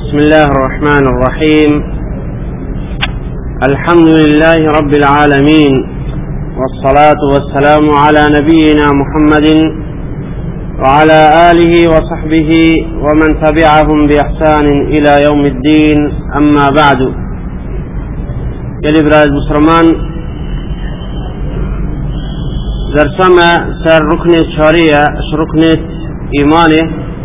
بسم الله الرحمن الرحيم. الحمد لله رب العالمين، والصلاة والسلام على نبينا محمد وعلى آله وصحبه ومن تبعهم بإحسان إلى يوم الدين. أما بعد، يلي براد مسلمان درسما سر ركنة شريعة ركنة إيمانه،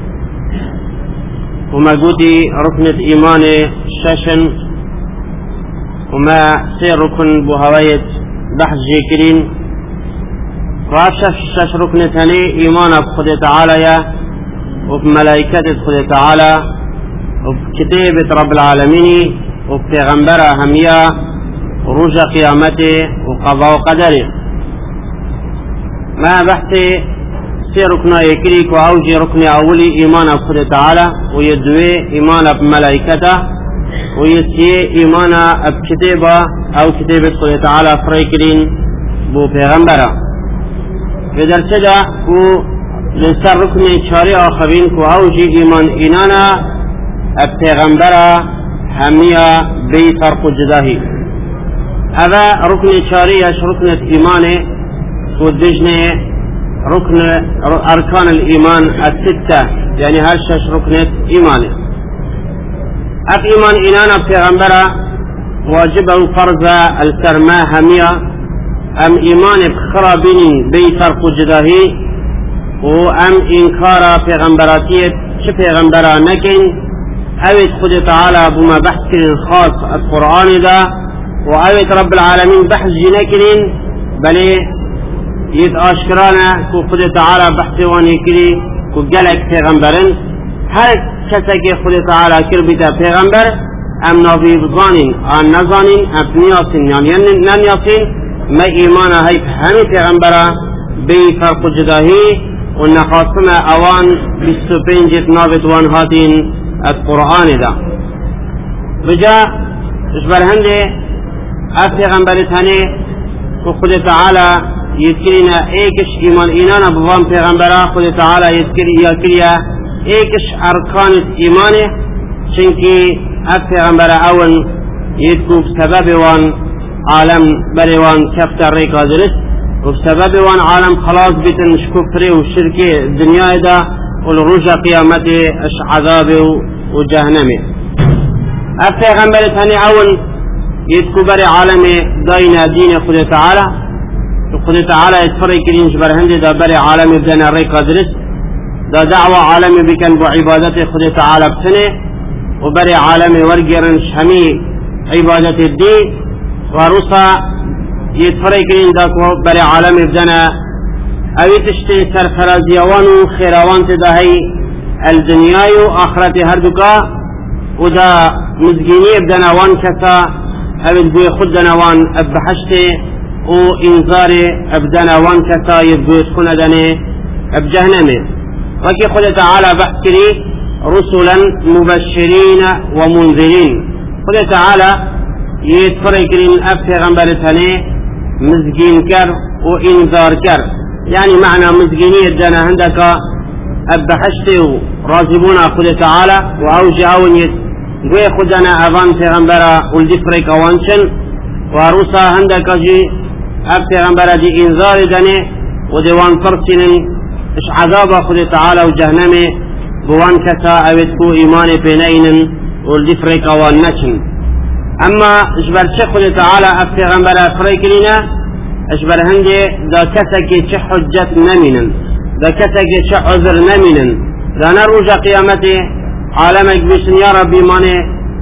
وما قدي ركنة إيمانه شاشن، وما سير ركن بهواية بحث جيكرين شاش ركنة هني إيمانه بخد تعالى وبملائكة خد تعالى وبكتابة رب العالمين وبتغنبرة همية ورجى قيامته وقضاء وقدره. ما بحثي سير ركنا يكريك وأوجي ركن أولي إيمان بخد تعالى، ويدوي إيمان بملائكته، ويسي إيمان بكتابة أو كتابة خد تعالى فريكرين بو پیغمبرا. بدر سجا و لسر ركن شاري آخرين كو أوجي إيمان إنانا بپیغمبرا همية بي فرق جداهي. هذا ركن شاري ركنة إيمانه ودجنه ركن أركان الإيمان الستة، يعني هرشش ركنة إيمانه. أف إيمان إنانا بتغنبرا واجبه فرض الكرماء همية، أم إيمان بخرابين بي فرق جداهي، وأم إنكار بغنبراتية شبغنبرا نكن أويت خد تعالى بما بحث خاص القرآن دا، وأويت رب العالمين بحث جنكرين بلي يتأشكرانا كو خد تعالى بحثي واني كري كو جلك پیغمبرن. هر كسك خد تعالى كربتا پیغمبر ام نبي بظانين ان نظانين ام نياسين يعني نياسين ما ايمانا هاي همي پیغمبرا بي فرق جداهي ونخاصنا اوان بستوبين جت نابت وان هاتين القرآن دا بجا اشبر هنده اف پیغمبرت هنه كو خد تعالى يذكرنا ايكش ايمان اينانا بضام پیغمبرا خد تعالى يذكريا ايكش اركان ايمانه، چنكي اف پیغمبرا اون يذكو بسبب وان عالم بلوان كفتر ريكا درست، وبسبب وان عالم خلاص بيتن شكفري وشركي الدنيا دا والرجا قيامته اش عذابه وجهنمه. اف پیغمبرا تاني اون يذكو بري عالمه داينا دين خد تعالى خد تعالى يتفرق كرين جبر هندي دا بري عالمي بدنا ريكا درس دا دعوة عالمي بكن بعبادته خد تعالى بسنة، وبري عالمي ورقرن شمي عبادة الدين ورصا يتفرق كرين دا بري عالمي بدنا اوي تشتي سرفرازيوان وخيروان تدهي الدنيا وآخرتي هردوكا، ودا مزقيني بدنا وان كسا اوي تبوي خدنا وان ابحشتي وإنذار أبدنا وان كتا يبقى يدخل دني بجهنمه. وكي خد تعالى بحكري رسلا مبشرين ومنذرين. خد تعالى يتفرقين أفغنبرتني مزقين كر وإنذار كر، يعني معنى مزقيني الدنا عندك أبحشتي رازبون خد تعالى وأوجي أونيت قوي خدنا أفان فغنبرا والدفرق وانشن وروسا عندك جي أبتغنبرا دي إنذار دني ودوان فرسن إش عذاب خد تعالى وجهنمه بوان كتا أبتكو إيمان بينين والدفرق والنشن. أما إشبر شخد تعالى أبتغنبرا فريكلنا إشبر هندي دا كتاكي حجة نمنا، دا كتاكي عذر نمنا، دا نروج قيامته عالمك بشن يا ربي ماني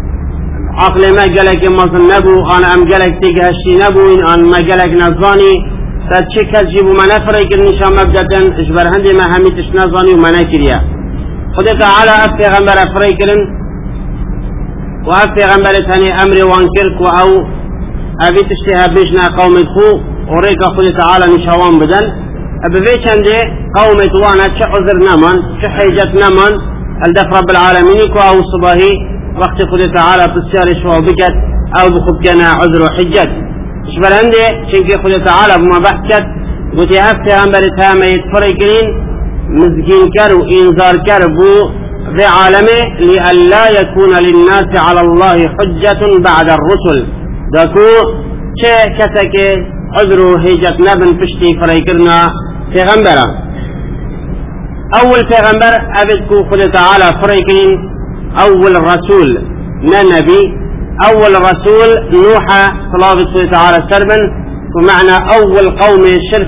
عقل ما قالك مثل نبو انا ام قالك تيجهشي نبو ان ما قالك نظاني فتشك هجيب ما نفرق النشام مبدأ اجبر هندي ما هميتش نظاني وما نكريا. خد تعالى افغنبر افريكرن وافغنبر ثاني امر وانكرك او ابي تشتها بيجنا قوم خو وريك خد تعالى نشوان بدل ابيش عندي قوم وانا عذر نمان حجة نمان الدف رب العالمين او صباهي وقت خد تعالى تسير شو بكت او بخبكنا عذر وحجت اشبر عندي شنكي خد تعالى بما بحكت قلت افغنبر ثاني يتفرقين مزگین کر و انذار کر بو في عالمه لئلا يكون للناس على الله حجة بعد الرسل دكو چه كسك عذرو هجت نبن پشتی فريكرنا پیغمبرا اول پیغمبر ابدكو خد تعالى فريكين اول رسول نبي اول رسول نوح صلى الله تعالى سربا ومعنى اول قوم شرك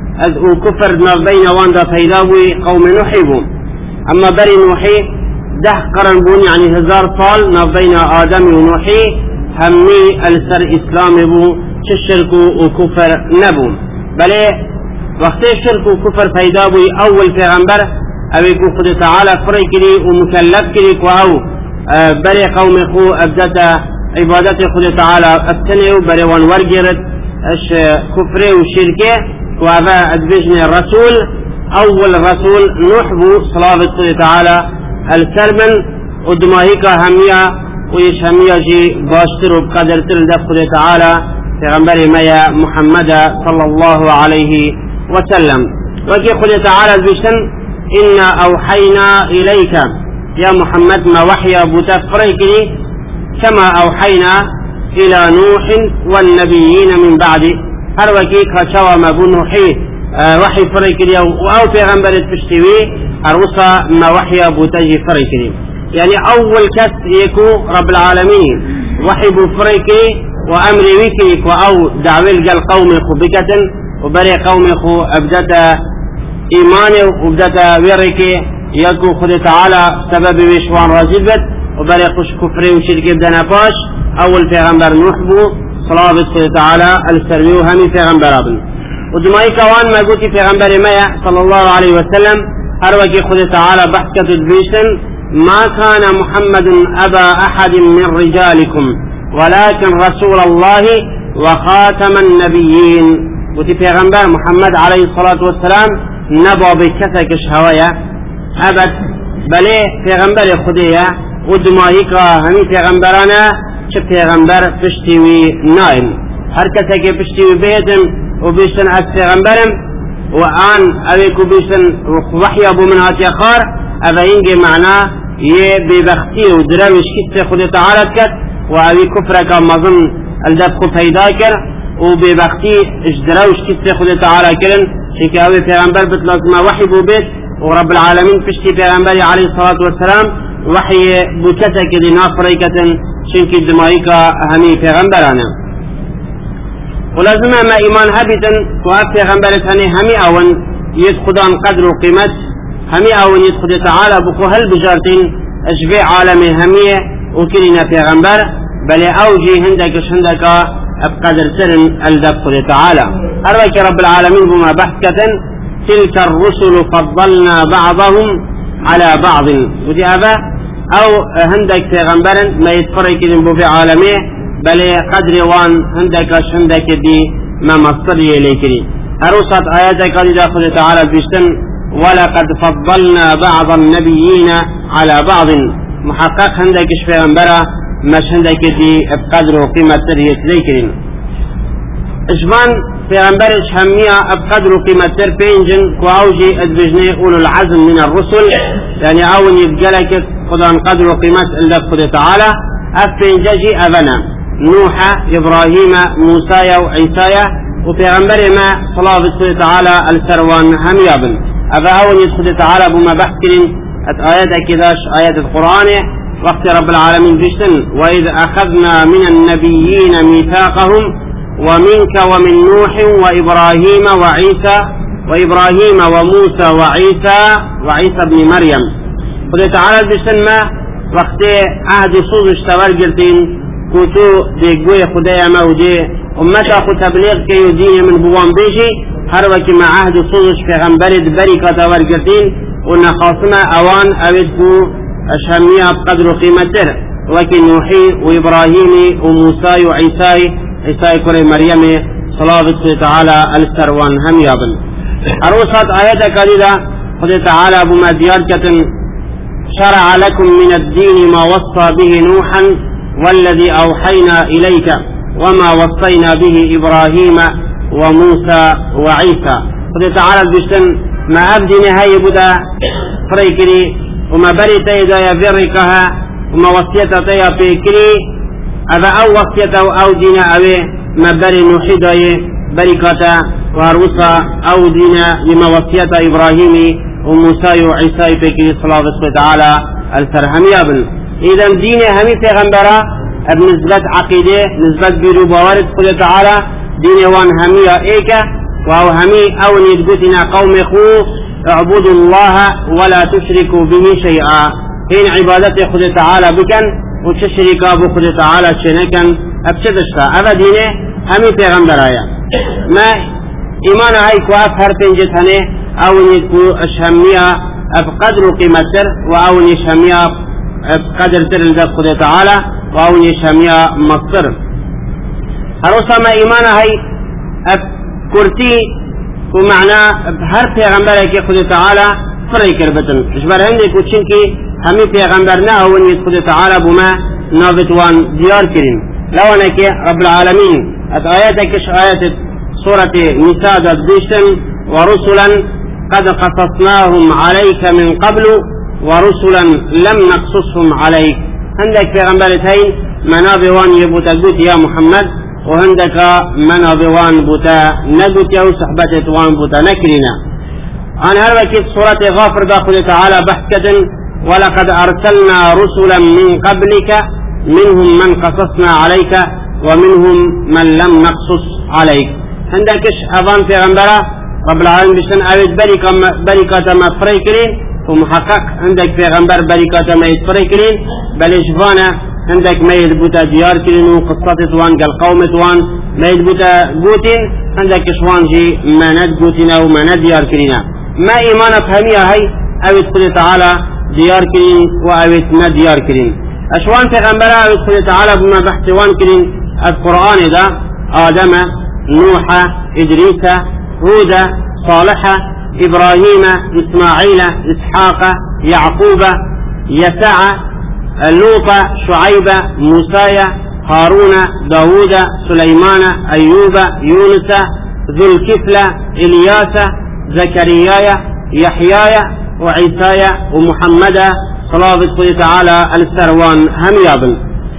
وكفر ما بين واندا فيلاوي قوم نوحيبو اما بري نوحي 10 قرن بون يعني 1000 سال ما بين ادم ونوحي همي السر اسلام بو شرك وكفر نبو بلي وقت شرك وكفر فيلاوي اول پیغمبر ابيكو خد تعالى فريكري ومكلف كري كواو بري قوم خو ابدتا عبادت خد تعالى ابتنيو بري وان ورجرت اش كفره وشركه وهذا ادبجني الرسول اول رسول نوح بو صلاة خد تعالى الكرمن ودماهيكا همية ويش همية جي باشتر وبقدر تلدف خد تعالى في غنبري ميا محمد صلى الله عليه وسلم وكي خد تعالى البشن إنا أوحينا إليك يا محمد ما وحي أبو تفريكني كما أوحينا إلى نوح والنبيين من بعده هر وكي كشوى ما بو نوحي وحي فريكني أو پیغمبر تشتوي أروسا ما وحي أبو تجي فريكني يعني أول كس يكو رب العالمين وحي بو فريكني وأمري ويكني أو دعويل قال قوم خبكة وبري قوم خو أبدتا إيمانه وبدأ ويركي يكو خد تعالى سبب ويشوان راجبت وبري قش كفري وشركي بدنا باش أول پیغمبر نوح بو صلاة الله تعالى السرمي وهمي پیغمبر ابن ودمائي كوان ما قلت پیغمبر ميا صلى الله عليه وسلم هروكي خد تعالى بحث كتدبيشن ما كان محمد أبا أحد من رجالكم ولكن رسول الله وخاتم النبيين قلت پیغمبر محمد عليه الصلاة والسلام نبا بكسك شهوية أبد بلي پیغمبر خدية ودماهيكا همي پیغمبرانا چه پیغمبر پشتیوی نایم هر کسی که پشتیوی بیتم و بیشتن از پیغمبرم و آن اویکو بیشتن وحی ابو منهات یخار اوه اینگه معنا یه ببختی و دروش کسی خود تعالی کد و اوی کفرک مظن الدفق پیدا کر و ببختی اجدروش کسی خود تعالی کرن شكا اوي پیغمبر بتلازم وحي بو بيت ورب العالمين پشتي پیغمبر عليه الصلاة والسلام وحي بو كتك دي نافريكة شنكي دمائيكا همي پیغمبرانا ولازم ما ايمان هبتا وهب پیغمبر هني همي اون يدخدان قدر وقيمت همي اون يدخد تعالى بكو هل بجارتين اشبع عالمي همي وكلنا پیغمبر بل اوجي هندك بقدر سرن الدفق تعالى أرواك رب العالمين بما بحثة تلك الرسل فضلنا بعضهم على بعض ودي أبا أو هندك پیغمبرا ما يتفرق بو في عالمه بل قدر وان هندك دي ما مصر يليكني أروسات آياتك قد داخل تعالى بيشتن ولقد فضلنا بعض النبيين على بعض محقق هندك پیغمبرا مش هندك دي بقدر وقيمة تريت ليكرين اجبان پیغمبرش همية بقدر وقيمة تر بينجن كواوجي ادبجني اولو العزم من الرسل يعني اول يبقلك قدان قدر وقيمة الله قد تعالى افينجي ابنا نوح ابراهيم موسى وعيسى وبيغمبر ما صلاة الله تعالى السروان همية بن ابا اول يدخل تعالى بما بحكرين آيات كذاش آيات القرآن وقت رب العالمين بيشتن وإذ أخذنا من النبيين ميثاقهم ومنك ومن نوح وإبراهيم وموسى وعيسى بن مريم قد تعالى بيشتن ما وقت عهد صوص اشتوار جلتين كوتو دي قوي خدايا مودي أمتا خو تبليغ كي يدين من بوان بيجي هروكي مع عهد صوص في غنبرد بريكا تور جلتين ونخاصمة أوان أودكو أشهمية بقدر قيمته وكي نوحي وإبراهيم وموسى وعيسى كل مريم صلاة الله تعالى السروان هم يابن أروسات آيات كاليدة قد تعالى بما دياركة شرع لكم من الدين ما وصى به نوحا والذي أوحينا إليك وما وصينا به إبراهيم وموسى وعيسى قد تعالى بشتن ما أبدي نهاية بدا فريكري وما بري تيدا يفرقها وما وصيتا تيا بكري أبا أو وصيتا أو دينا أوي ما بري نوحيدا بركاتا وهروسا أو دينا لما وصيتا إبراهيمي وموسى وعيسى بكري صلى الله عليه وتعالى الفرهم يابن. إذا دين همي پیغمبرا بنسبة عقيدة نسبة بيرو باورد خدا تعالى دين وان همي ايكا وهو همي او ندقتنا قوم خو اعبدوا الله ولا تشركوا به شيئا. هين عبادة خدا تعالى بكن وتشركا بو خدا تعالى شنكا ابشدشتا ابا دينه همي پیغمبرا ما ايمان هاي كواف هر پنجت هنه او ندقو اشهمية بقدر قيمتر واو نشهمية بقدر تر لدى خدا تعالى واو نشهمية مصر. هروسا ما ايمان هاي كرتي ومعنى بهر پیغمبر كي خدا تعالى فري كربتن اجبر هندي كوچنكي همي پیغمبرنا او نيت خدا تعالى بما نابتوان ديار كريم لو انك رب العالمين آياتك آيات سورة نساء دبشن ورسلا قد قصصناهم عليك من قبل ورسلا لم نقصصهم عليك. عندك پیغمبرتين منابوان يبوتا قوت يا محمد وعندك منابوان بوتا نقوت يا صحبتوان بوتا نكرنا. عن هذا كيف سورة غافر داخل تعالى بحثة ولقد أرسلنا رسلا من قبلك منهم من قصصنا عليك ومنهم من لم نقصص عليك. عندكش أظن پیغمبرة رب العالمين بشن أود بركة ما فريكرين ومحقق عندك پیغمبر بركة ما يتفريكرين بل إجفانا عندك ما يثبت ديار كرين وقصة توان قال قوم توان ما يثبت قوتين عندك شوان جي ما ند قوتنا وما ند ديار كرينا. ما إيمان فهمية هاي أود قل تعالى ديار كرين وأود ند ديار كرين. أشوان پیغمبر أود قل تعالى بما بحثوان كرين القرآن دا آدم نوح إدريس هود صالح إبراهيم إسماعيل إسحاق يعقوب يسع لوط شعيب موسى هارون داود سليمان أيوب يونس ذو الكفل إلياس زكريا يحيى وعيسى ومحمد صلى الله تعالى السروان هم يابن.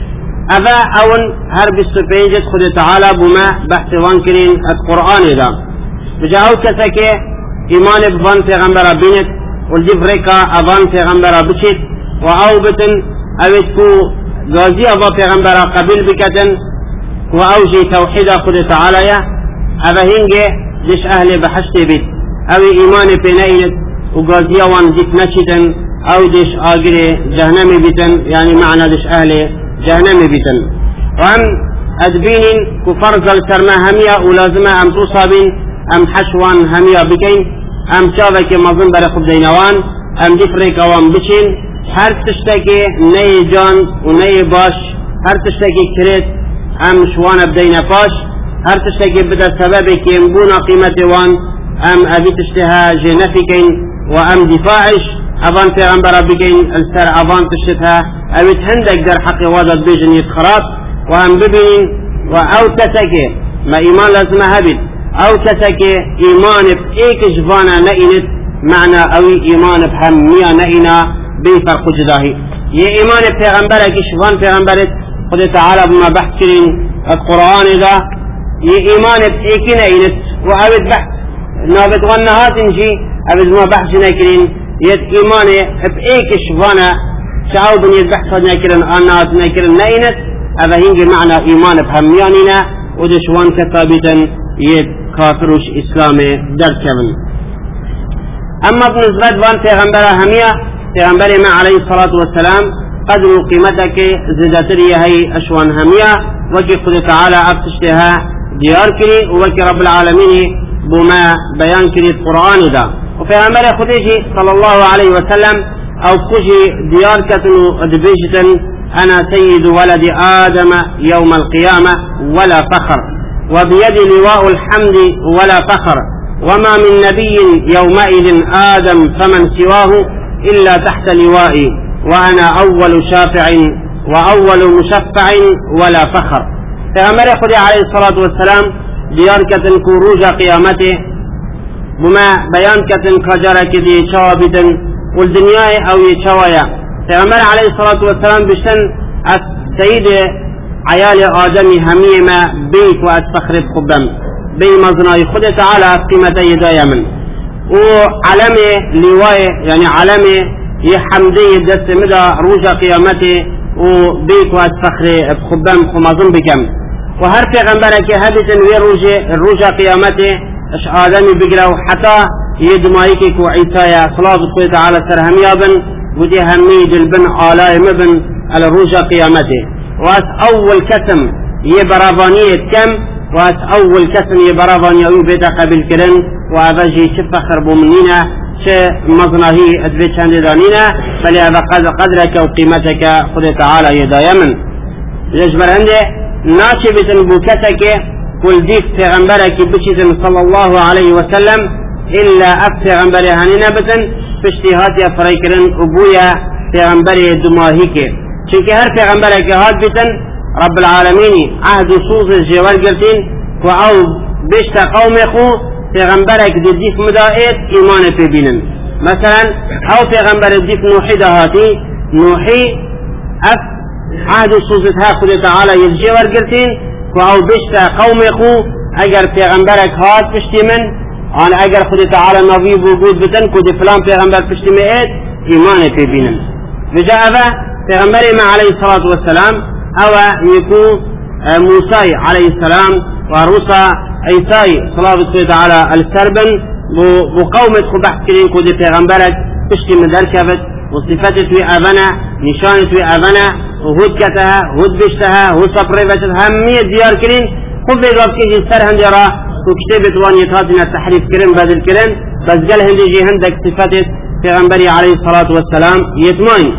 أبا أون هرب السبيجة خد تعالى بما بحث وانكرين القرآن إذا بجاو كسكي إيمان بفان پیغمبر بینت والجفريكا أفان پیغمبر بشت وأوبتن أوتكو غازي أفا پیغمبر قبل بكتن وأوجي توحيد خد تعالى أبا هنجي لش أهل بحشت بيت أو إيمان بنينت وغازي أوان جيت نشتن أو دش آقري جهنم بيتن يعني معنى دش أهل جهنم بيتن. وأم أدبين كفرز السرما همية ولازمة أم تصابين أم حشوان همية بكين أم شابك مظن برخب دينوان أم دفرك أوان بشين هر تشتكي ني جان وني باش هر تشتكي كريت أم شوان بدينا باش هر تشتكي بدا سببك ينبونا قيمة وان أم أبي تشتها جنفكين وأم دفاعش أبان في غنبر بكين السر أبان تشتها أبي تهندك در حق وادد بيجن يتخراب وأم ببين وأو تسكي ما إيمان لازم هبت أو تسكي إيمان بإيك جفانا نئنت معنى أو إيمان بهمية نئنا بفرق جداهي يه إيمان بيغمبرك شفان بيغمبرك خد تعالى بما بحثين القرآن إذا يه إيمان بإيك نئنت وأبد بحث نابت والنهات نجي أبد ما بحث نكرين يد إيمان بإيك شفانا شعوب يدبحث نكرين أنات نكرين نئنت هذا هنجي معنى إيمان بهمياننا ودشوان كثابتا يد كافروش إسلامي دركبن. أما بالنسبة وان پیغمبر همية پیغمبر ما عليه الصلاة والسلام قدر قيمتك زدتري هي أشوان همية وكي قد تعالى أفتشتها ديار كري وكي رب العالمين بما بيان كري القرآن دا وپیغمبر خديجي صلى الله عليه وسلم أو كجي ديار كتنو دبيجتن أنا سيد ولد آدم يوم القيامة ولا فخر وبيد لواء الحمد ولا فخر وما من نبي يومئذ آدم فمن سواه إلا تحت لوائي وأنا أول شافع وأول مشفع ولا فخر. فأمر خدي عليه الصلاة والسلام دياركة كروج قيامته بما بيان كتن كجرك دي شابتا والدنيا أو يشوايا پیغمبر عليه الصلاة والسلام بشتن السيد عيال آدمي هميما بيت وأتفخر بخبم بي مزناي خد تعالى قيمة يدايا من وعلمه لواء يعني علمه يحمدي دست مدى روجا قيامته وبيت وأتفخر بخبم خمازن بكم وهر پیغمبرك هبت وي روجا قيامته اش آدمي بقرأ حتى يدمايكك وعيسايا صلاة الله تعالى سرهم يابن ودي همي دلبن آلاء مبن على روجا قيامته واس أول كسم يبرافانية كم واس أول كسم يبرافانية ويبدا قبل كرن وأبجي شفخر بومنينا ش مظنهي أدبت شند دانينا فلهذا قدرك وقيمتك خد تعالى يدايا من يجبر عنده ناشبة بوكتك كل ديك پیغمبرك بشيزن صلى الله عليه وسلم إلا أف پیغمبر هنينا بتن فاشتهات يا فريكرن أبويا پیغمبر دماهيك چونك هر پیغمبرك هات بتن رب العالمين عهد صوص الجوار قلتين وعو بشتا قومكو پیغمبرك ديك مدائت إيمان في بينن مثلا أو پیغمبر ديك نوحي دهاتي نوحي أف عهد صوص خد تعالى الجوار قلتين وعو بشتا قومكو اگر پیغمبرك هات پشتی من آن اگر خود تعالى نبی وجود بتن کد فلان پیغمبر پشتی مئت ایمان پی بینن بجا اوه پیغمبر ما عليه الصلاة والسلام اوه يكو موسى عليه السلام وروسى عيسى صلاة الله تعالى السربن وقومت خو بحث كرين كد پیغمبرك پشتی من دركبت وصفات في أبنا نشان في أبنا وهود كتها هود بشتها هود صبريبتها همية ديار كرين خب بيقاب كيجي سر هندرا وكتابة وانيتاتنا التحريف كرين بدل كرين بس قال هندجي هندك صفات في غنبري عليه الصلاة والسلام يتمين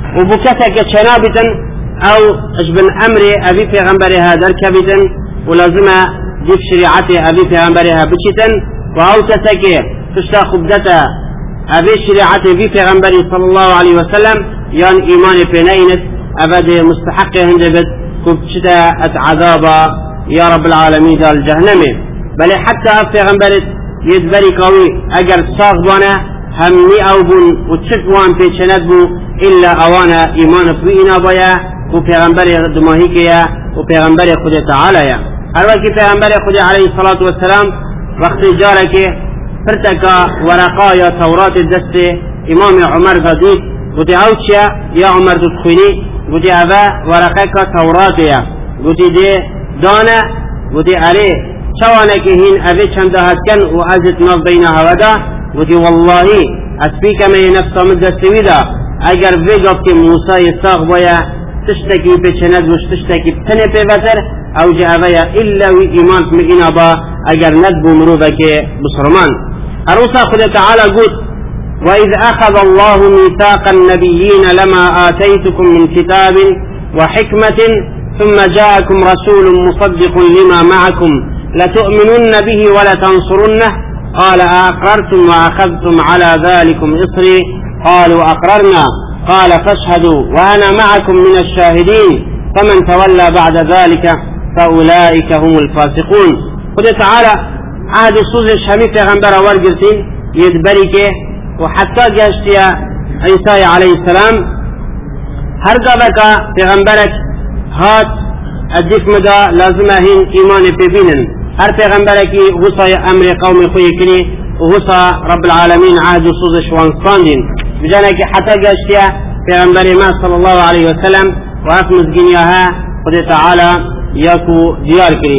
وبكتك شنابتا أو أجبن أمري أبي في غنبري هذا الكبتا ولازم جيب شريعتي أبي في غنبريها بشتا وأو تسكي تشتا خبدتا أبي شريعتي في غنبري صلى الله عليه وسلم يان إيماني في نينت أبد مستحق هندبت كبشتا أتعذابا يا رب العالمين دار الجهنم بل حتى في غنبرت يدبري قوي أجر صاغبنا همني أو بن وتشكوان في شندبو إلا أوانا إيمان فينا بيا وفي غنبري دماهيكيا وفي غنبري خد تعالى يا الوقت في غنبري خد عليه الصلاة والسلام وقت جارك فرتكا ورقايا توراة الدست إمام عمر قديد قلت أوتشيا يا عمر تدخلي قلت أبا ورقاك توراة يا قلت دي دانا قلت عليه شوانك هين أبي شندهت كان وأزت نف بينها ودا قلت والله أسبيك من نفس مدى السويدة أجر فيقفك موسى يساق بيا تشتكي بشند وش تشتكي بتنى بفتر أو جاء بيا إلا وإيمان من إنابا أجر ندبو مروبك بصرمان أروسا خد تعالى قلت وإذ أخذ الله ميثاق النبيين لما آتيتكم من كتاب وحكمة ثم جاءكم رسول مصدق لما معكم لتؤمنن به ولتنصرنه قال أأقررتم وأخذتم على ذلكم إصري قالوا أقررنا قال فاشهدوا وأنا معكم من الشاهدين فمن تولى بعد ذلك فأولئك هم الفاسقون قل تعالى عهد الصوز الشميف يغنبر ورقلتين يدبرك وحتى جاشتيا عيسى عليه السلام هرقبك يغنبرك هات الدف مدى لازمهن إيمان ببينن هر پیغمبرك وصى أمر قوم خويكني ووصى رب العالمين عهد صوز شوان صاندين بجانك حتى جاشتيا پیغمبر ما صلى الله عليه وسلم وأفمز جنياها قد تعالى ياكو ديار كري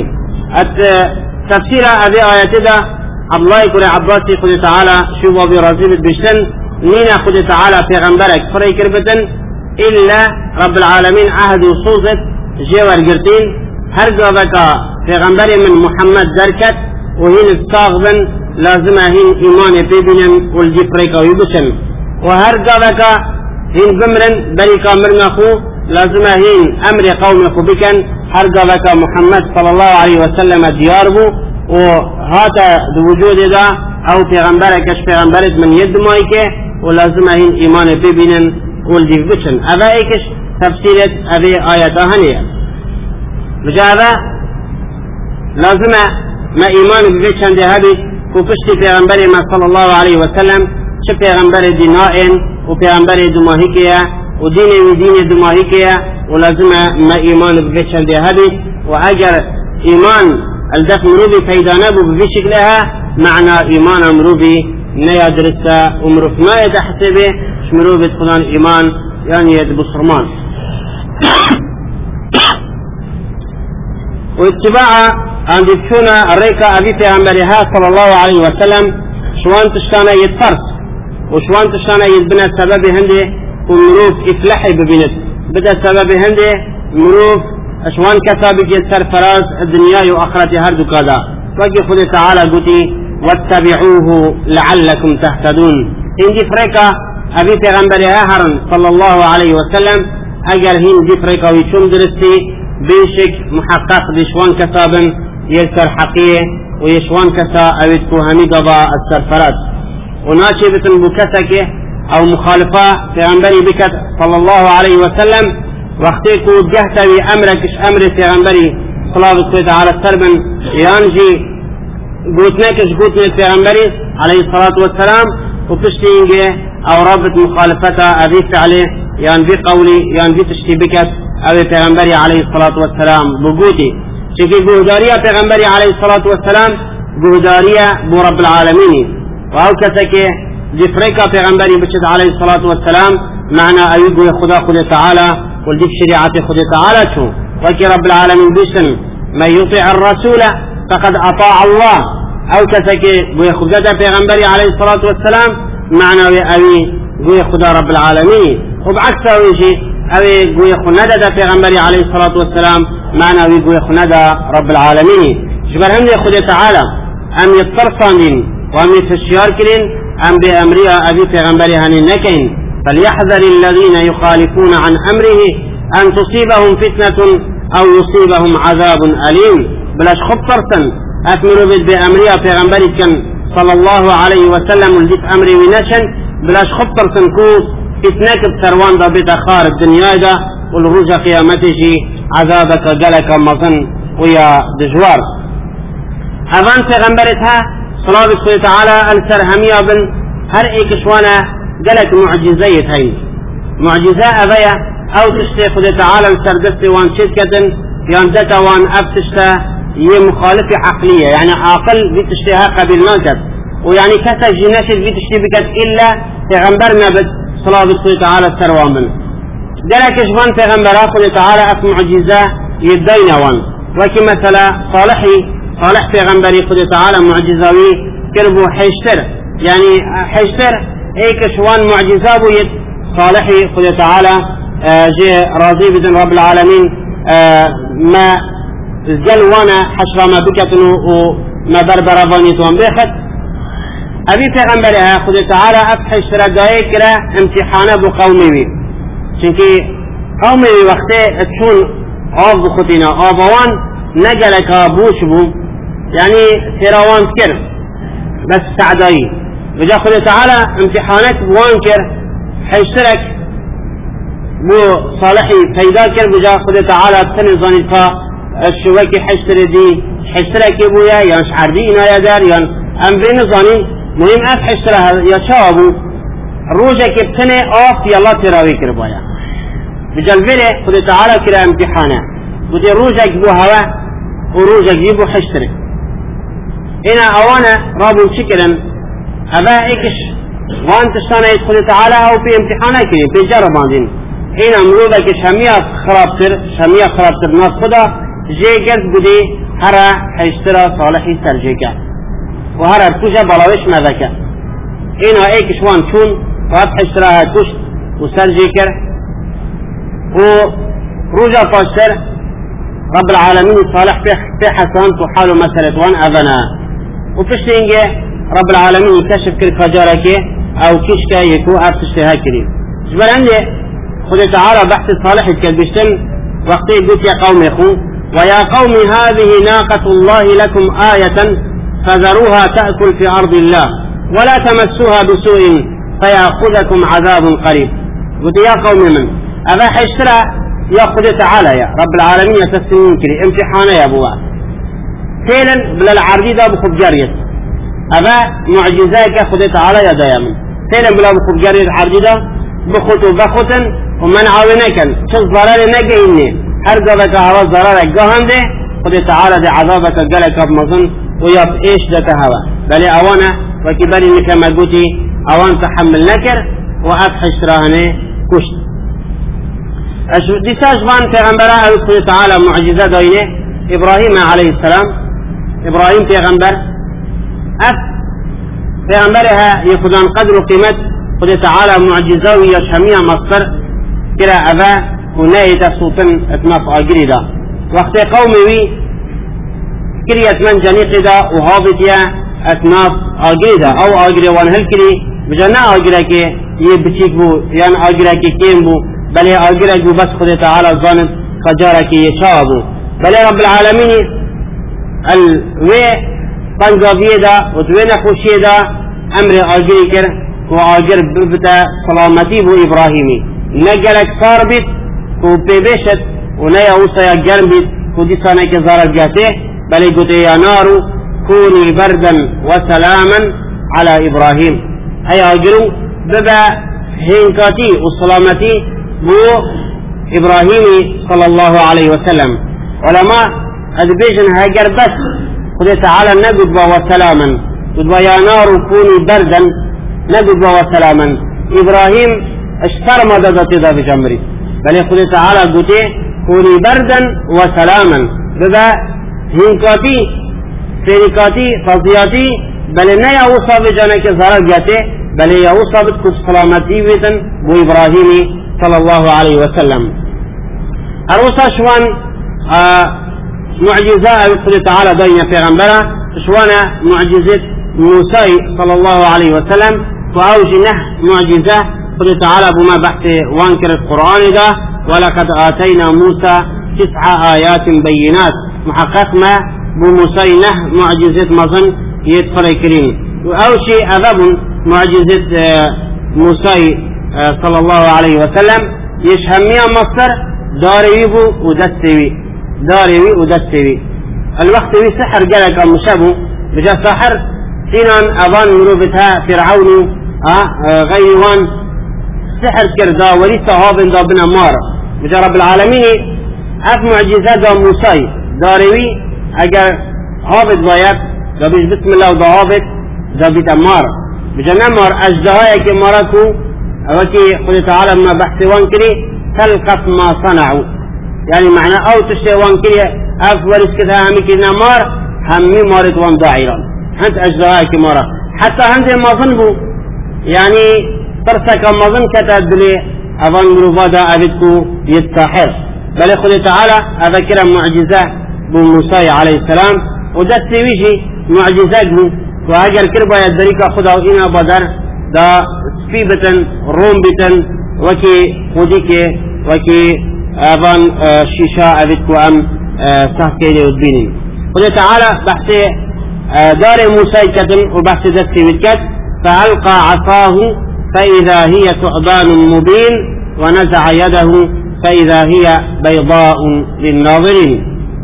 تفسير أبي آيات دا عبد الله يقول عباسي قد تعالى شو أبي رازيل بشتن نينا قد تعالى پیغمبرك فري كربتن إلا رب العالمين عهد صوزت جوار قرتين هرقا بكا پیغمبر من محمد دركت وهين الصاغبن لازمهن إيمان بيبنن والجفريكا ويبسن وهرقا بكا هين بمرن بريكا مرنخو لازمهن أمر قوم خبكن هرقا بكا محمد صلى الله عليه وسلم دياربو وهذا وجود دا أو پیغمبرك اش پیغمبرت من يد مايكه ولازمهن إيمان بيبنن والجفبسن أبا ايكش تفسيرت أبي آياتها هنية بجاء لازم ما إيمان ببيتشان دي هبي وفشتي پیغمبر ما صلى الله عليه وسلم شو پیغمبر دي نائن وبيغمبر دماهي كيا ودين دماهي كيا ولازم ما إيمان بفشل دي هبي وأجر إيمان الدف مروبي فإذا نبو بشكلها معنى إيمان مروبي نيا درسة ومروف ما يتحسبه مروبي تقولان إيمان يعني يد بصرمان واتباع عند بشونا الريكة أبي پیغمبرها صلى الله عليه وسلم شوان تشتانا يتفرس وشوان تشتانا يتبنى سبب هنده ومروف إفلحي ببنت بدأ سبب هنده مروف شوان كسابك يتسر فراز الدنيا وآخرة هردو كذا وكي خد تعالى قتي واتبعوه لعلكم تهتدون هندي فريكة أبي پیغمبرها هرن صلى الله عليه وسلم أجر هندي فريكة ويشوم درستي بيشك محقق بشوان كسابا يسر حقية ويشوان كسا أبيتكو همي قضاء السرفرات وناشي بتن بكتك أو مخالفة في غنبري بكت صلى الله عليه وسلم واختيكو جهتوي أمرك أمر في غنبري صلى الله عليه السربن يانجي قوتناكش قوتناك في غنبري عليه الصلاة والسلام وتشتينجي أو رابط مخالفته أبي فعله يعني بقولي يعني بتشتي بكت أبي پیغمبری علیه الصلاة والسلام بقوتي شكي قهدارية پیغمبری علیه الصلاة والسلام قهدارية بو رب العالمين وهو كسكي جفريكا پیغمبری بشد عليه الصلاة والسلام معنى أيقو خدا تعالى والديك شريعة خدا تعالى شو وكي رب العالمين بشن من يطيع الرسول فقد أطاع الله أو كسكي قوي خدا پیغمبری عليه الصلاة والسلام معنى قوي خدا رب العالمين وبعكسه ويجي أوي قوي خندا دا پیغمبري عليه الصلاة والسلام معنى أوي قوي خندا رب العالمين جبر هم خدا تعالى أم يتصرصانين وأم يتشيار كرين أم بأمرها أبي پیغمبري هني نكين فليحذر الذين يخالفون عن أمره أن تصيبهم فتنة أو يصيبهم عذاب أليم بلاش خبطرسن أثمروا بأمرها پیغمبري كان صلى الله عليه وسلم ولديت أمري ونشن بلاش خبطرسن كوس فتنك بسروان دا بيت خار الدنيا دا والرجا قيامته عذابك قلك مظن ويا دجوار أبان پیغمبرتها صلاة الله تعالى أنسر هميا بن هر ايك شوانا قلك معجزية هاي معجزة أبايا أو تشتي خد تعالى أنسر دستي وان شركة يان دتا وان أبتشتا هي مخالفة عقلية يعني عاقل بتشتيها قبل ناكد ويعني كسا جناشد بتشتي بكت إلا پیغمبرنا بد صلاة الله تعالى السروان من قالك إشبان پیغمبر خد تعالى أف معجزة يدين وان وكي مثلا صالح پیغمبري خد تعالى معجزاوي كربو حيشتر يعني حيشتر ايك شوان معجزة بو يد صالحي خد تعالى جي راضي بذن رب العالمين ما زل وانا حشر ما بكتنو وما بربر فانيتوان بيخت أبي پیغمبرها خد تعالى أفتح اشتراكي كرا امتحانه بقومي بي چونكي قومي بي وقته تشون آف بخطينا آفوان نقلك بوش بو يعني سيراوان كر بس سعدائي بجا خد تعالى امتحانك بوان كر حيشترك بو صالحي فيدا كر بجا خد تعالى بتنظاني فا الشوكي حيشترك بويا يعني شعردي إنا يدار يعني أم بين ظاني مهم أفحشترها يا شابو روجا كبتني آف يلا تراوي كربايا بجلبله خد تعالى كرا امتحانا بدي روجا كبو هوا وروجا كبو حشتري هنا أوانا رابو شكرا أبا إكش وانت شانا يدخل تعالى أو في امتحانا كريم في جربان هنا مروبك شمية خرابتر ناس خدا جي قرد بدي هرا حشترا صالحي سرجيكا وهرا ارتوجا بلاوش مذكا هنا ايك شوان شون وفتح اشتراها كشت وسرجيكر وروجا فاشتر رب العالمين صالح في حسان وحاله مسألة وان أبنا وفشتينجي رب العالمين يكشف كل فجارك أو كشكا يكو أفتشتها كريم جبال عندي خذ تعالى بحث صالح الكلبشتن وقتي قلت يا قوم يخو ويا قوم هذه ناقة الله لكم آية فذروها تأكل في أرض الله ولا تمسوها بسوء فيأخذكم عذاب قريب قلت يا قوم من أبا حيشترى يأخذ تعالى يا رب العالمين يتسمين كري امتحانا يا أبوه فعلا بلا العرضي ده بخب جارية أبا معجزاك يأخذ تعالى يا دايما تينا بلا بخوب جاري الحرجدة بخوتو بخوتن ومن عاونكن شو ضرر نجيني هرجبك هوا ضرر جهنده خد تعالى دي عذابك جلك بمظن ويب ايش لتهوى بل اوانا وكبري كما قلتي اوان تحمل نكر وافحش راهنه كشت دي ساجبان في غنبرا الله تعالى معجزة داينه ابراهيم عليه السلام ابراهيم في غنبر في غنبرها يخذان قدر قيمة خد تعالى معجزة ويشهمية مصر كلا أبا وناية سلطن اتناف آجريدا وقت قومي كرية من جنيقدا وهابطيا اتناف آجريدا او آجري وانهلكري بجنا آجريكي يبتيك بو يعني آجريكي كيم بو بل آجريك بو بس خد تعالى الظانب خجاركي يشابو بل رب العالمين الوي طنقافية دا وتوين خوشية دا امر آجري كر وآجر ببتا سلامتي بو إبراهيمي نجلك صاربت وبيبشت ونيا وصيا جربت ودي سنة كزارة جاته بل قلت يا نار كوني بردا وسلاما على إبراهيم أي أجروا ببا هنكاتي وسلامتي بو إبراهيم صلى الله عليه وسلم ولما أدبيجن هاجر بس قد تعالى نقض وسلاما قد يا نار كوني بردا نقض وسلاما إبراهيم اشتر مدد ذا بجمري بل يقول تعالى قلت كوني بردا وسلاما بذا هنكاتي فينكاتي فضياتي بل نيا وصى بجانك زرق جاته بل يوصى بتكف سلامتي ويتن بو إبراهيم صلى الله عليه وسلم الوصى شوان معجزة يقول تعالى بين في غنبرة شوان معجزة موسى صلى الله عليه وسلم وأوجنه معجزة قل تعالى بما بحث وانكر القرآن ده ولقد آتينا موسى 9 آيات بينات محقق ما بموسى نه معجزة مظن يدخل كريم وأوشي أذب معجزة موسى صلى الله عليه وسلم يشهميها مصر داريبو ودستوي الوقت وي سحر جلك المشابه بجا سحر سينان أظن مروبتها فرعون غير وان سحر كردا وليس هابن دا بنا مار بجا رب العالمين اف معجزات دا موسى داريوي اگر هابط بايت دا بيش بسم الله دا هابط دا بيت مار بجا نمار اجدهايا كي ماركو وكي قل تعالى ما بحث وانكري تلقف ما صنعوا يعني معنى او تشتي وانكري اف وليس كذا همي كي نمار همي مارت وان داعيرا هنت اجدهايا كي مارا حتى هنت ما ظنبو يعني ترسك مظن كتدلي أظن مروفادا أبدكو يتساحر بل يقول تعالى أذكر معجزة بموسى عليه السلام ودست ويجي معجزات بو وهاجر كربا يدريك خدا وإنا بدر دا سفيبة رومبة وكي خديك وكي أظن شيشا أبدكو أم سهكيني ودبيني قل تعالى بحث دار موسى كتن وبحث دست ويجكت فألقى عصاه فإذا هي ثعبان مبين ونزع يده فإذا هي بيضاء للناظرين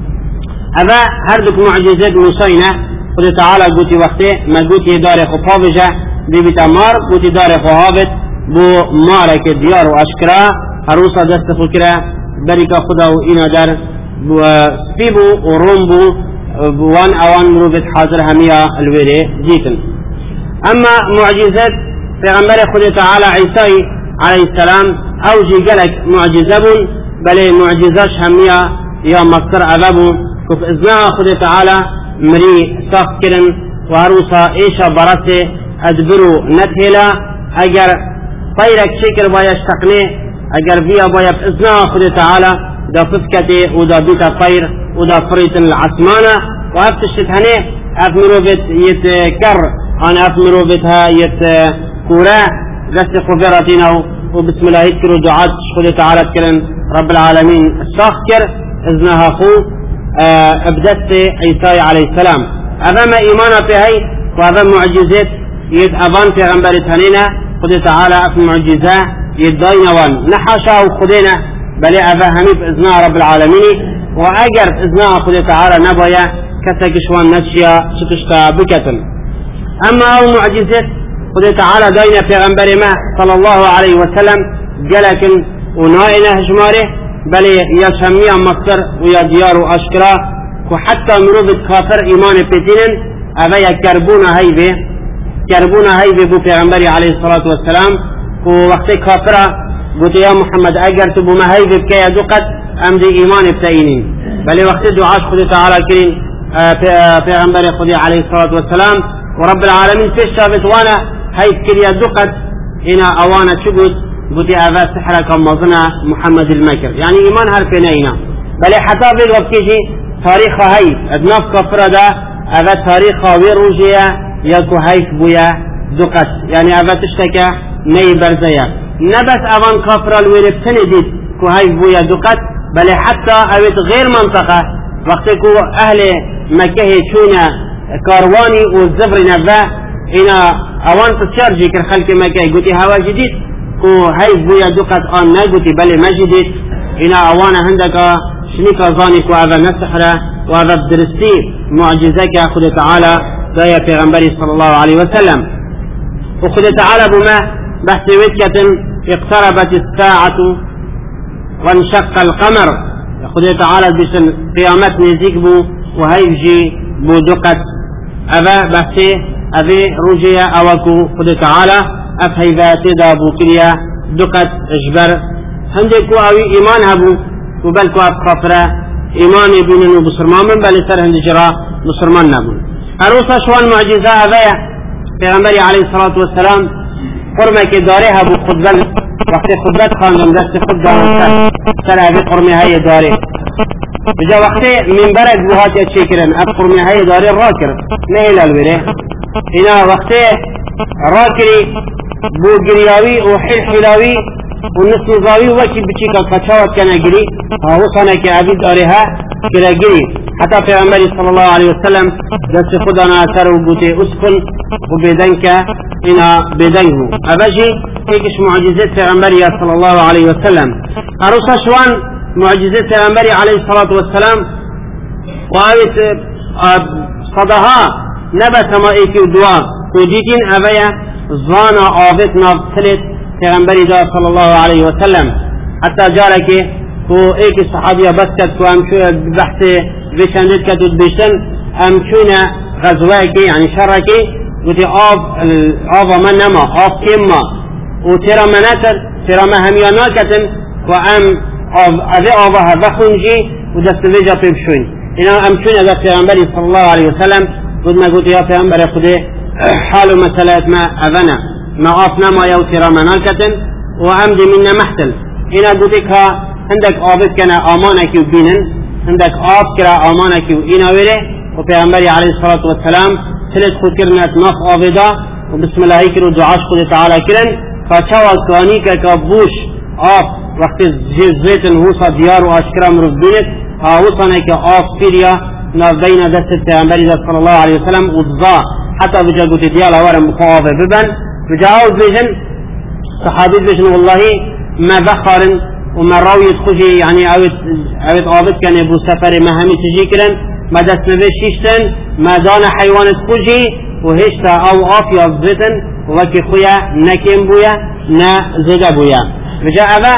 هذا هردك معجزات موسينا قل تعالى قلت وقته ما قلت دار خفافجة ببيت مار قلت دار خهابت بو مارك ديار وأشكرا هروسا دست فكرة بركة خدا وإنا دار سبيبو ورومبو وان اوان مروبت حاضر همية الويري جيتن اما معجزات پیغمبر خود تعالى عيسى عليه السلام اوجي قالك معجزة بل معجزة همية يا مصر عذابو كف ازناء خود تعالى مري ساق كرن وهروسا ايشا برسي ادبرو نتهلا اگر طيرك شكر بايا اشتقني اگر بيا بايا ازناء خود تعالى دا فسكتي ودا بيتا طير ودا فريت العثمانة وافتشت هني افمروبت يتكر انا افمروبتها يتكورا دست خبرتنا وبسم الله يذكر دعاء خذ تعالى كرن رب العالمين الشاخر اذنها خو ابدت عيسى عليه السلام هذا ما ايمانا في هاي وهذا معجزات يد ابان في غنبرت هنينا خذ تعالى اف معجزة يداينا وان نحاشا وخذينا بل أبا همي بإذناء رب العالمين وأجر بإذناء خذ تعالى نبايا كتكشوان نتشيا ستشتا بكتن أما أو معجزة خدا تعالى داينا پیغمبر ما صلى الله عليه وسلم جلكن ونائنا هجماره بل يا شميع مصر ويا ديار أشكرا وحتى مروض كافر إيمان بتينن أبا كربونا هيبه بو پیغمبر عليه الصلاة والسلام ووقت كافرة قلت يا محمد أجر تبو ما هيبه بكي أدوقت أمد إيمان بتينين بل وقت دعاش خدا تعالى كرين پیغمبر خدا عليه الصلاة والسلام ورب العالمين تشابت وانا هيب كري أدوقت إنا أوانا شقود قلت أبا سحرك مظنة محمد المكر يعني إيمان هرفينينا بل حتى بالوقتيجي تاريخ هيب ادناف كفر دا أبا تاريخ ويروجيا يكو هيف بويا دقت يعني أبا تشتكى ني برزيا نبس أبان كفر الويربتن ديد كو هيف بويا دقت بل حتى أبت غير منطقة وقتكو أهل مكة شونا كارواني والزبر نبا إنا أوان تشارجي كالخلق مكة قلتي هوا جديد كو هيف بويا دقت آن نقلتي بل مجدد إنا أوانا هندك شنيك ظانك وهذا نسحرة وهذا بدرستي معجزك خد تعالى دايا پیغمبري صلى الله عليه وسلم وخد تعالى بما بحث وكة اقتربت الساعة وانشق القمر خد تعالى بسن قيامت نزيك بو وهيفجي بو دقت أبا بحثي أبي رجيا أوكو خد تعالى أفهيفات دابو كريا دقت اجبر هندكو أوي إيمان هبو وبلكو أب خفرة إيمان يبينن وبصرمان من بل سر هند جرا بصرمان نبون أروسا شوان معجزة أبايا پیغمبر عليه الصلاة والسلام قرمة كداره أبو خدبل وقت خدبت خاندم دست خدبل سر أبي قرمة هاي داره بجا وقت من برد بوهات يتشكرن أب قرمة هاي داره راكر نهل الوره هنا وقت راكري بو قرياوي وحل حلاوي والنصف ضاوي وكي بتشيكا قشاوت كان جري وصنا كعبيد أريها كلا جري حتى في عمر صلى الله عليه وسلم دست خدنا أثر وبوتي أسكن وبيدنك إنا بيدنه أبجي هيكش معجزات في عمر صلى الله عليه وسلم أرسل شوان معجزات في عمر عليه الصلاة والسلام وآوت صدها نبت ما إيكي ودواء وديكين أبيا ظانا آفت نبتلت پیغمبری دا صلی الله علیه و سلم حتی جاره که تو ایک صحابیه بس کد تو امشو بحث بشندید کد و بشن امشونه غزوه که یعنی شره که گوتی آب من نما آب کم ما و تیرا منتر تیرا مهمیانا کتن و ام اوه آبها بخونجی و دست ویجا پیبشوین اینا امشونه دا پیغمبری صلی الله علیه و سلم گوت ما گوتی یا پیغمبر خود حال و مسئلات ما اونا ما آفنا ما يوتر منالكتن وعمد منا محتل إنا قدك عندك آبت كنا آمانك وبينن عندك آب كرا آمانك وإنا وره وبيغمبري عليه الصلاة والسلام ثلاث خود كرنات ناف آبدا وبسم الله يكرو دعاش خود تعالى كرن فشاوى كانيك كبوش آب وقت زيتن هوصا ديار وأشكرا مروف بينت هاوصانك آب فيريا ناف بين دست بيغمبري صلى الله عليه وسلم وضا حتى بجا قد ديالا ورم مخوافة ببن وجاءوا بيجن صحابي بيجن والله ما بخار وما راوي تخجي يعني اوت آبت كان ابو سفر مهمي تجي كرن ما دست نبشيشتن ما دان حيوان تخجي وهشتا او آفيا بزيتن وكي خويا نكيم بويا نا زيدا بويا وجاء ابا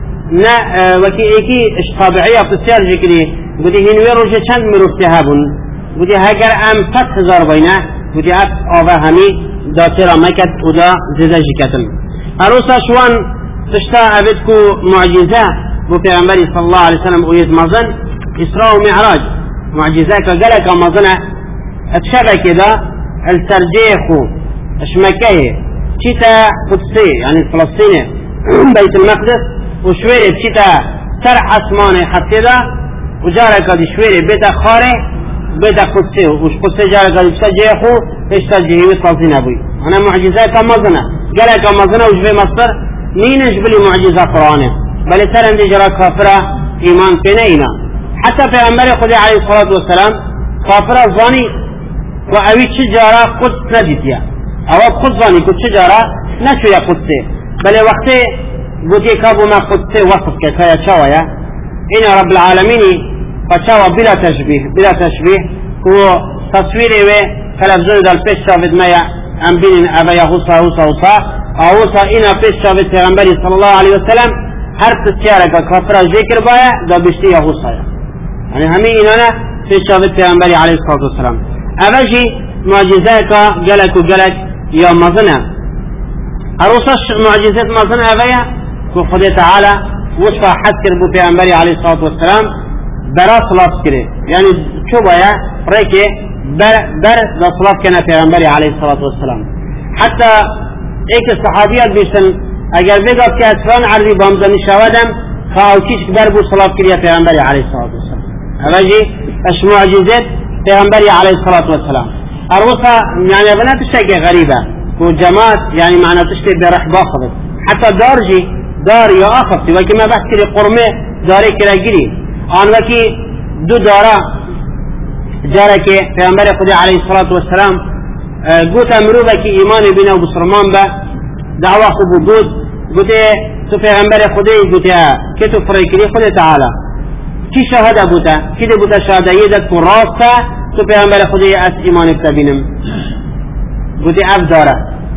نا وكي ايكي اش طابعية بسيار جكري قدي هنوي روجة چند مروفتهابون قدي هاگر ام 5000 بينا قدي اب آبا همي دا ترى مكت ودا زيدا جكتن أروسا شوان تشتا أبدكو معجزة بفيغمبري صلى الله عليه وسلم ويد مظن إسراء ومعراج معجزة كقلق مظن اتشبه كده الترجيخو اشمكيه تشتا قدسي يعني فلسطيني بيت المقدس وشويري تشتا سرح اسماني حسيدا وجارك دي شويري بيتا خاري بيتا قدسي وش قدسي جارك دي تجيخو اشتجيه وصلتين أبوي أنا معجزات مظنة قالك مظنة وجبه مصر مين جبلي معجزة قرآنه بل ترى عندي جرى كافرة إيمان فينا حتى في أمري خدي عليه الصلاة والسلام كافرة ظاني وأوي تجارة قدس نديتيا أو قدس ظاني قدس تجارة نشو يا قدسي بل وقت قدي كابو ما قدسي وصف كتايا شاوية إن رب العالمين فشاوى بلا تشبيه هو تصويري تلفزيون دال پیش شاید مایا ام بین اوه یهوسا اوسا اینا پیش شاوید پیغمبری صلی الله علیه وسلم هر تسیاره که کافره ذکر باید دا بشتی یهوسا یعنی همین اینا نه پیش شاوید پیغمبری علیه السلام اوه جی معجزه که گلک و گلک یا مزنه اروساش معجزات مزنه اوه که خود تعالی وصفا حد کرد بو پیغمبری علیه السلام برا صلاف کرده یعنی چو باید ریکه بر دا صلاف کنه پیغمبری علیه السلام حتی ایک صحابیات بیشتن اگر بگاب که اتفان عرضی بامزنی شودم فاوچیش بر بو صلاف کرده پیغمبری علیه السلام اوجی اش معجزات پیغمبری علیه السلام اروسا يعني بنا تشتكي غريبة وجماعات يعني معنى تشتكي برح باخذ حتى دارجي دار يا اخذتي وكما بحكي قرمه داري كلا جري ان وكي دو دارا جارك پیغمبر خدا عليه الصلاه والسلام قلت امرو بكي ايمان بنا وبسرمان با دعوه خبود قلت تو پیغمبر خدا قلت كتو فريكري خدا تعالى كي شهاده بوتا كده بوتا شهاده يدك راسه تو پیغمبر خدا اس ایمان بتبینم گوتی اف داره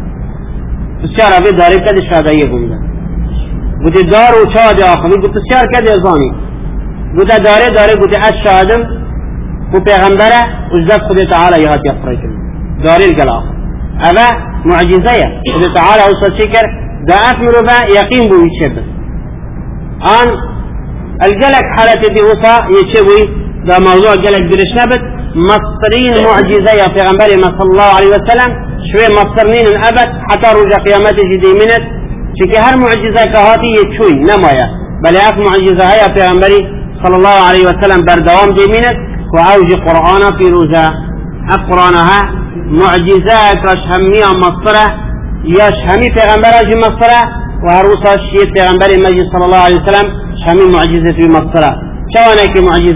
بسیار اوی داره کد شهاده گونده گوتی دار و شهاده آخری گوتی بسیار کد ازانی گوتی داره گوتی اس شهادم و پیغمبره و زد خدا تعالی یهات یفره کن داره الگلاخ اوه معجزه خدا تعالی اوصا شکر دا افمرو با یقین بوی چه بس آن الگلک حالت دی اوصا یچه بوی دا موضوع گلک برش نبت مصرين معجزة يا پیغمبر صلى الله عليه وسلم شوي مصرنين الأبد حتى رجع قيامته جدي منت شكي هر معجزة كهاتي يتشوي نمايا بل اف معجزة يا پیغمبر صلى الله عليه وسلم بردوام دي منت وعوج قرآن في روزة قرآنها معجزة كشهمية مصرة يشهمي پیغمبر اجي مصرة وهروسا شيء پیغمبر مجي صلى الله عليه وسلم شهمي معجزة في مصرة شوانك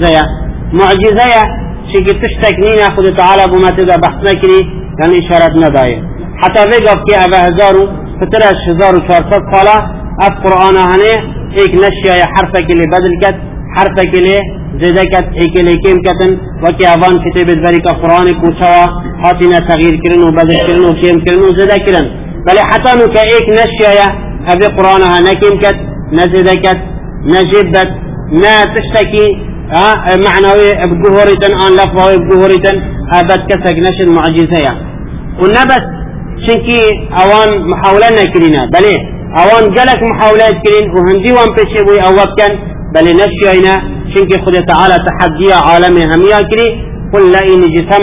معجزة شيء تشتكنين خود تعالى بما تدا بحث نكري يعني إشارات نداية حتى وقف كي أبا هزارو فترش 1400 صلاة أف قرآن هنه إيك نشيا حرفك اللي بدل كت حرفك اللي زيدا كت إيك اللي كيم كتن وكي أفان كتاب ذلك قرآن كوشوا حاطنا تغيير كرن وبدل كرن وكيم كرن وزيدا كرن بل حتى نك إيك نشيا أبي قرآنها نكيم كت نزيدا كت نجبت نا تشتكي معنوي بجهوريتن ان لفظه بجهوريتن ابد كسك نشر معجزه ونبس شنكي اوان محاوله نكرينا بل اوان جلك محاولات كرين وهندي وان بيشبوي اواب كان بل نشينا شنكي خد تعالى تحدي عالم هميا كري قل لئن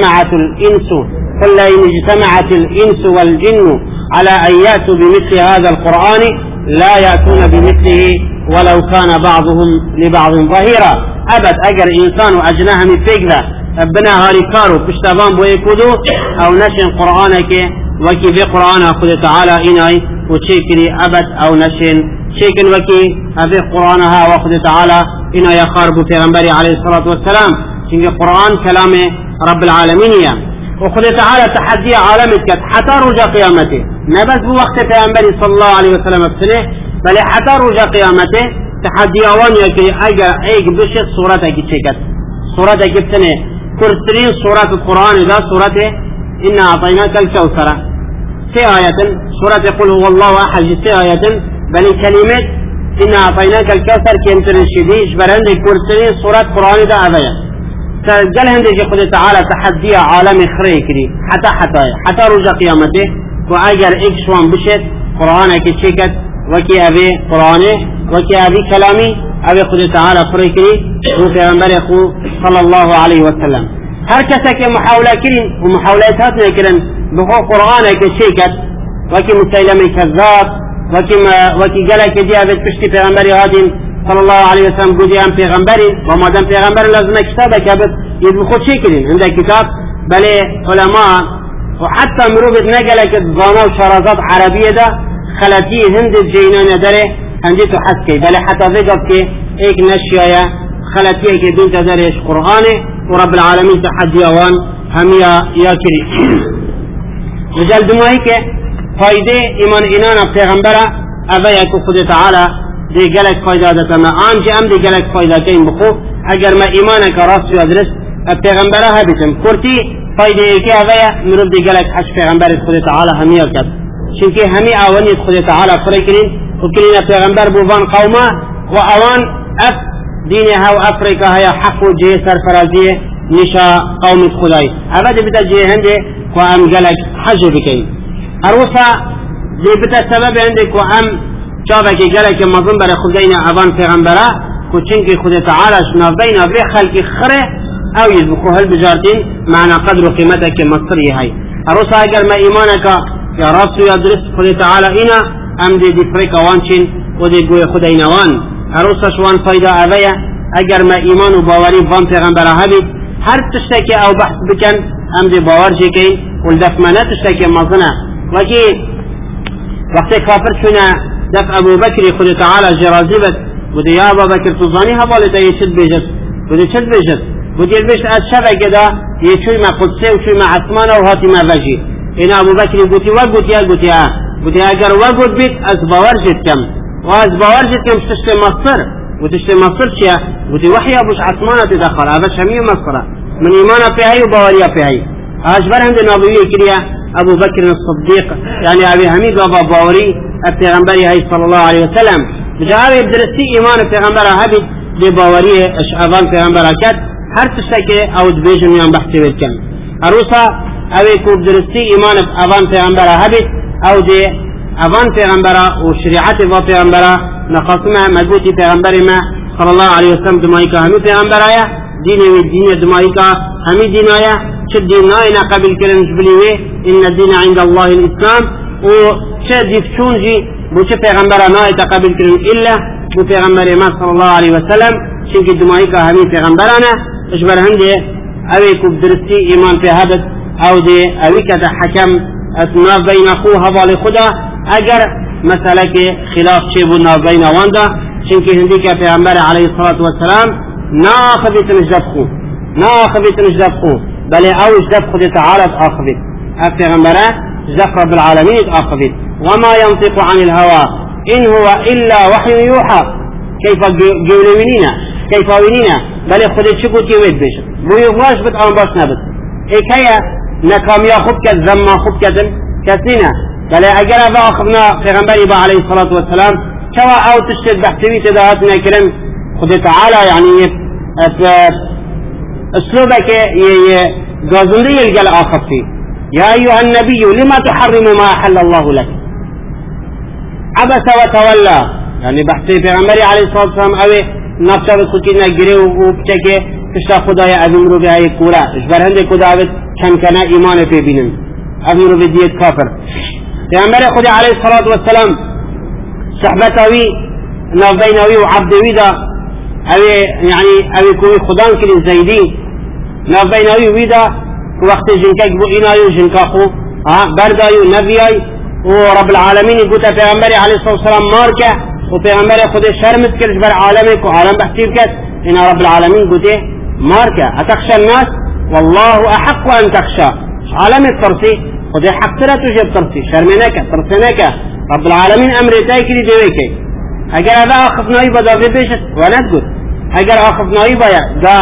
اجتمعت الانس والجن على ان ياتوا بمثل هذا القران لا ياتون بمثله ولو كان بعضهم لبعض ظهيرا ابد اگر انسان واجناها من فكره بنا هاري كارو بشتبان بو يكودو او نشن قرانك وكي في قران خد تعالى اناي وشيكري ابد او نشن شيكن وكي في قرانها وخد تعالى انا يخارب پیغمبر عليه الصلاه والسلام ان القران كلام رب العالمين وخد تعالى تحدي عالمك حتى رجع قيامته نبذ بوقت پیغمبر صلى الله عليه وسلم بسنه بل حتى رجع قيامته تحدي اوان يكي اگر ايك بشت صورتك چكت صورتك بسنه كرسرين صورة القرآن ذا صورة إنا أعطيناك الكوثر سي آية صورة قل هو الله أحد سي آية بل كلمة إنا أعطيناك الكوثر كيمتر الشديش برند كرسرين صورة القرآن ذا أبيا قال هندي قل تعالى تحدي عالم خريكري حتى رجع قيامته وأجر إيك شوان بشت قرآنك چكت وكي أبي قرآنه وكي أبي كلامي أبي قد تعالى فريكري وفيغمبر أخو صلى الله عليه وسلم هر كسك محاولة كرين ومحاولات هاتنا كرين بخو قرآنك شيكت وكي مسيلمي كذاب وكي قالك دي أبي تشتي فيغمبر هادين صلى الله عليه وسلم قد أم فيغمبري وما دام فيغمبر لازم كتابك أبي يدبخو شيكرين عندك كتاب بل علماء وحتى مروبة نقلك الضانة وشرازات عربية ده خلاتي هند الجينان داره هندي تحسكي بل حتى ذكرك ايك نشيايا خلاتي كي دون تدريش قرآنه ورب العالمين تحدي اوان هميا ياكري رجال دمائك فايدة ايمان انانا پیغمبرا اوه يكو خود تعالى دي قلق فايدة دتما آنجي ام دي قلق فايدة كين بخو اگر ما ايمانك راس في ادرس پیغمبرا هبتم كورتي فایده ایکی اوه مروف دی گلک حج پیغمبر خود تعالی همیا کرد چونکه همی آوانیت خود تعالی فرای کرین و کرین پیغمبر بوان قومه و اوان اف دینها و افریقا هیا حق و جه سرفرازیه نشا قوم خدای اوه دی بتا جه هنده و ام گلک حج بکن اروسا دی بتا سبب هنده و ام چاوه که گلک مظلوم بر خداینا اوان پیغمبره و چونکه خود تعالی شنافینا به خلق خره او يذبخو هل بجارتين معنى قدر قيمتك مصري هاي اروسا اگر ما ايمانك يا رب يا درس خد تعالى انا ام دي فريق وانشين ودي قوي خد اينوان اروسا شوان فايدة اوية اگر ما ايمان وباوري فان پیغمبر هبي هر تشتكي او بحث بكن ام دي باور جيكين والدف ما نتشتكي مظنة وكي وقت كافر شنا دف ابو بكر خد تعالى جرازبت ودي يا ابو بكر تظاني هبالي دا يشد بيجت ودي شد بيجت بودير بيش أشبه كده يشوي مع قدسي وشوي مع عثمان وهاتي مع بجي إن أبو بكر قوتي قوتي أجر وقت بيت أزباور جد كم وأزباور جد كم تشتري مصر وتشتري مصر شيا قوتي وحي أبوش عثمان تدخل هذا شمي مصر من إيمانه في هاي وباوريه في هاي أجبر عندنا أبو كريا أبو بكر الصديق يعني أبي حميد وأبو باوري التغنبري هاي صلى الله عليه وسلم جاء بدرسي إيمان التغنبر هابي بباوريه أشعبان التغنبر كات هر تشتكي او دبيجن يان بحثي ويركن اروسا اوي كوب درستي ايمان افان پیغمبر هبت او دي افان پیغمبر و شريعت افان پیغمبر نقاسمه مضبوطي پیغمبر ما صلى الله عليه وسلم دمائكا همي پیغمبر آيا ديني و دين دمائكا همي دين آيا شد دين ناينا قبل كلمة بليوه ان الدين عند الله الاسلام و شد يفتشون جي بو چه پیغمبر ناي تقبل كلمة الا بو پیغمبر ما صلى الله عليه وسلم شنك دمائكا همي پیغمبرانا اجبر هنده اوی کب درستی ایمان په هبت او دی اوی کتا حکم اتنا بین اخوها بالی خدا اگر مسئله که خلاف چه بود ناف بین وانده چنکه هندی که پیغمبر علیه الصلاة والسلام نا آخبیت نجدب خو بلی او اجدب خود تعالى آخبیت اف پیغمبره جدب رب العالمين آخبیت وما ينطق عن الهوى إن هو إلا وحي يوحى كيف ونينا بله خودت چه گوتی وید بشه بوی واش بد آن باش نبد ایکایا نکامیا خوب کد زما خوب کدن کسی نه بله اگر اوه آخفنا پیغمبری با علیه الصلاة والسلام چوا او تشتد بحثوی تداهات نکرم خود تعالی یعنی اسلوبك گازنده یلگل آخفی یا ایوها النبی لما تحرم ما احل الله لك عبس وتولى يعني بحثي پیغمبری علیه الصلاة والسلام اوه نفسه به خودی نگیره و بچه تشتا خدای ابن رو به های کورا اجبر هنده کداوت کمکنه ایمان پی بینن ابن رو به دیت کافر پیغمبر خدا علیه الصلاة والسلام صحبتاوی نافبیناوی و عبدوی دا اوی یعنی اوی کوی خدان کلی زیدی نافبیناوی وی دا وقت جنکک بو اینایو جنکا خو بردایو نبیای و رب العالمین گوتا پیغمبر علیه الصلاة والسلام مارکه وبيغمبر خود شرمت كرج بر عالمك وعالم بحثير كت إن رب العالمين قده ماركة أتخشى الناس والله أحق أن تخشى عالم الترسي خود حق لا تجيب ترسي شرمناك ترسناك رب العالمين أمر تاكري دويكي أجر هذا أخفناي بدا في بيشت ونتقل أجر أخفناي بيا دا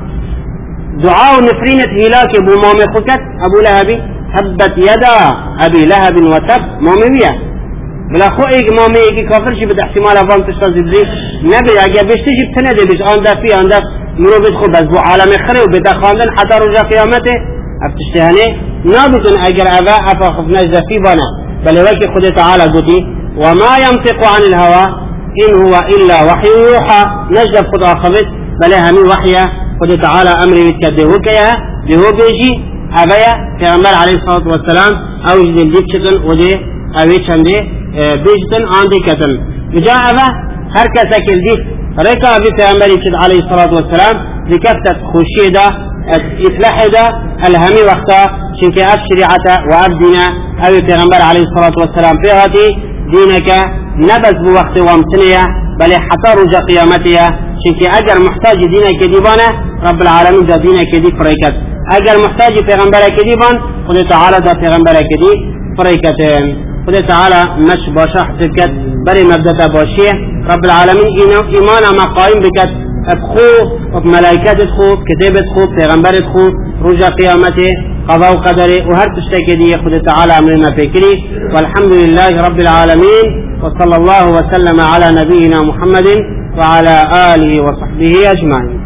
دعاء نفرينة هلاك أبو مامي خكت أبو لهبي تبت يدا أبي لهب وتب مامي بيا بلا خو ایک مامی ایکی کافر شی بد احتمال افان تشتا زدری نبی اگر بشتی جب تنده بیش آن دفی آن دف مرو بید خو بز بو عالم خره و بدا خواندن حتی رجا قیامته افتشتی هنه نابتن اگر افا خفناش دفی بانا بل وکی خود تعالی قوتي وما ينطق عن الهوى إن هو إلا وحي يوحى نجد خد آخبت بل همي وحي خود تعالى أمري بتكده كيها بهو بيجي أبايا پیغمبر عليه الصلاة والسلام او جدل ديب شكل ودي اوي چنده بيجتن آنده كتن جاء أبا هر كسا كالديك ريكا أبي پیغمبری كد عليه الصلاة والسلام لكفتت خوشي دا إفلاح دا الهمي وقتا شنك أف شريعتا وأف دينا أبي پیغمبر عليه الصلاة والسلام فيهاتي دينك نبز بوقت وامتنية بل حتى رجا قيامتها شنك أجر محتاج دينك ديبانا رب العالمين دا دينك دي فريكت أجر محتاج پیغمبرك ديبان خد تعالى دا پیغمبرك دي فريكتين خد تعالى مش باشا حسكت بري مبدأ باشيه رب العالمين إيمانا ما قائم بكت بخو وملائكة خو كتابة خو پیغمبر خو رجا قيامته قضاء وقدره وهر تشتكي دي خد تعالى أمرنا فكري. والحمد لله رب العالمين، وصلى الله وسلم على نبينا محمد وعلى آله وصحبه أجمعين.